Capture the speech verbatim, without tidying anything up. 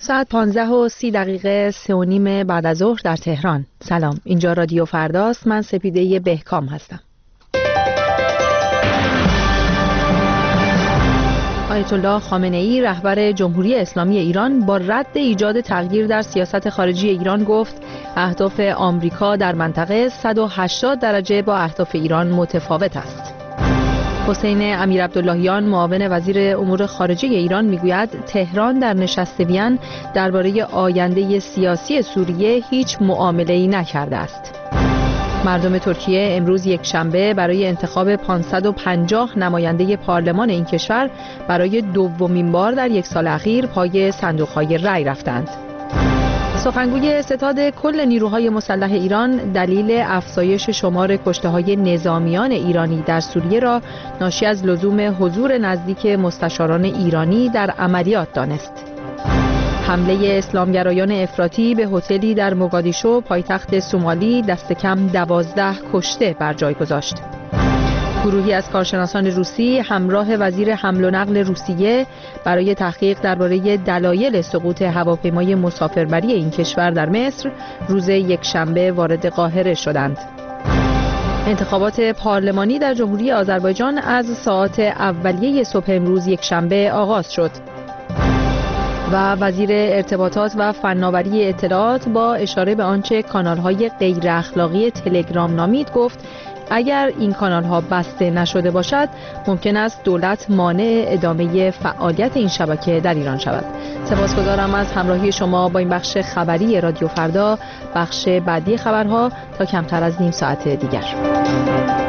ساعت پانزده و سی دقیقه سه و نیم بعد از ظهر در تهران. سلام، اینجا رادیو فرداست. من سپیده بهکام هستم. آیت الله خامنه ای رهبر جمهوری اسلامی ایران با رد ایجاد تغییر در سیاست خارجی ایران گفت اهداف آمریکا در منطقه صد و هشتاد درجه با اهداف ایران متفاوت است. حسین امیرعبداللهیان معاون وزیر امور خارجه ایران میگوید تهران در نشست وین درباره آینده سیاسی سوریه هیچ معامله‌ای نکرده است. مردم ترکیه امروز یک شنبه برای انتخاب پانصد و پنجاه نماینده پارلمان این کشور برای دومین بار در یک سال اخیر پای صندوق‌های رأی رفتند. سخنگوی ستاد کل نیروهای مسلح ایران دلیل افزایش شمار کشته‌های نظامیان ایرانی در سوریه را ناشی از لزوم حضور نزدیک مستشاران ایرانی در عملیات دانست. حمله اسلامگرایان افراطی به هتلی در موگادیشو پایتخت سومالی دست کم دوازده کشته بر جای گذاشت. گروهی از کارشناسان روسی همراه وزیر حمل و نقل روسیه برای تحقیق درباره دلایل سقوط هواپیمای مسافربری این کشور در مصر روز یکشنبه وارد قاهره شدند. انتخابات پارلمانی در جمهوری آذربایجان از ساعات اولیه صبح امروز یکشنبه آغاز شد و وزیر ارتباطات و فناوری اطلاعات با اشاره به آنچه کانال‌های غیر اخلاقی تلگرام نامید گفت اگر این کانال‌ها بسته نشده باشد ممکن است دولت مانع ادامه فعالیت این شبکه در ایران شود. سپاسگزارم از همراهی شما با این بخش خبری رادیو فردا. بخش بعدی خبرها تا کمتر از نیم ساعت دیگر.